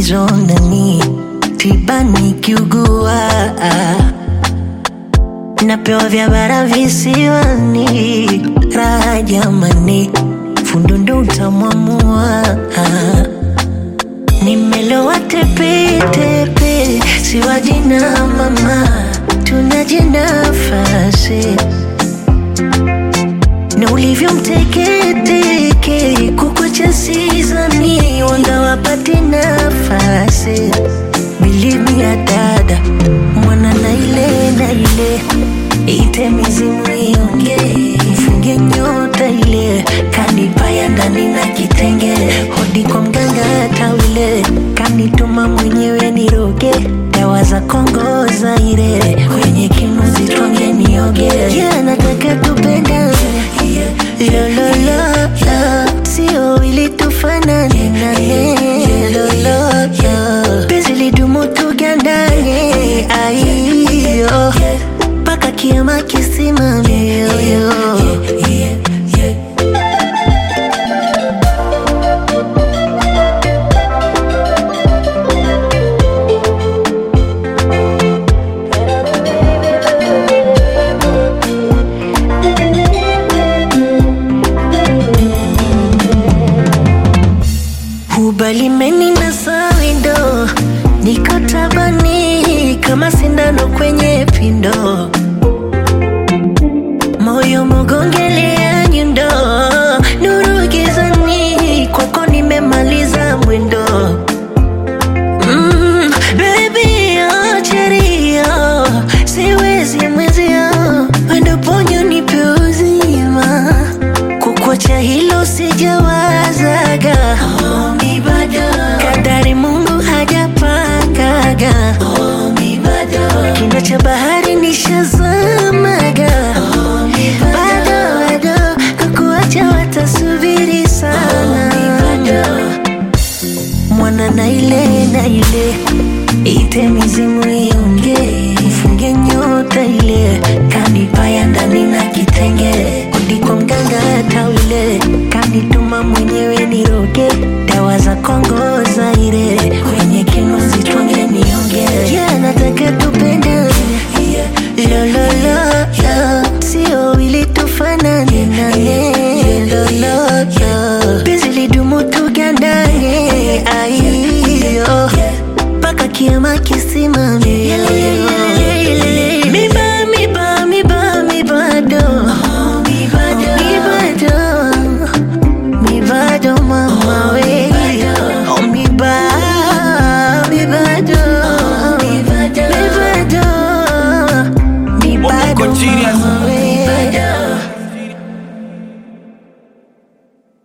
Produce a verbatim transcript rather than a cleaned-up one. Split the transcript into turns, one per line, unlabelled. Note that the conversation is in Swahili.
likizo ndani, tiba nikiugua, napewa vya bara visiwani, raha jamani, fundo ndo utamwamua. Nimelowa tepe tepe, siwa jina mama, tunaje nafasi na ulivyo mteke teke, kukuacha sizani, wanga wapate nafasi. Believe me ya dada, mwana na ile na ile, ite mizimu ionge, mfunge nyota ile, kanipaya ndani na kitenge, hodi kwa mganga tawile, kanituma mwenyewe niroge, dawa za Kongo Zaire, kwenye kinu zitwange nioge. Yeah, nataka tupendane, lo lo lo lo, sio ili tufanane nane, lo lo lo, penzi lidumu tugandane, aiyo, paka kiama kisimame, yo yo. Balimeni na sawindo, niko tabani kama sindano kwenye pindo, moyo mugongelea nyundo, nuru gizani, kwako nimemaliza mwendo. Mm, baby achirio, siwezi mwezio, wendo ponyo nipe uzima, kukuacha hilo sijawazaga. Oh, mi bado kadari Mungu hajapangaga. Oh, mi bado kina cha bahari nishazamaga. Oh, mi bado bado kukuacha watasubiri sana. Oh, mi bado mwana na ile na ile, ite mizimu ionge, mfunge nyota ile, kanipaya ndani na kitenge, hodi kwa mganga tawile, kanituma mwenyewe niroge, dawa za Kongo Zaire, kwenye kinu zitwange nionge. Yeah, nataka tupendane, lo lo lo lo, sio ili tufanane nane, lo lo lo, penzi lidumu tugandane, aiyo, paka kiama kisimame.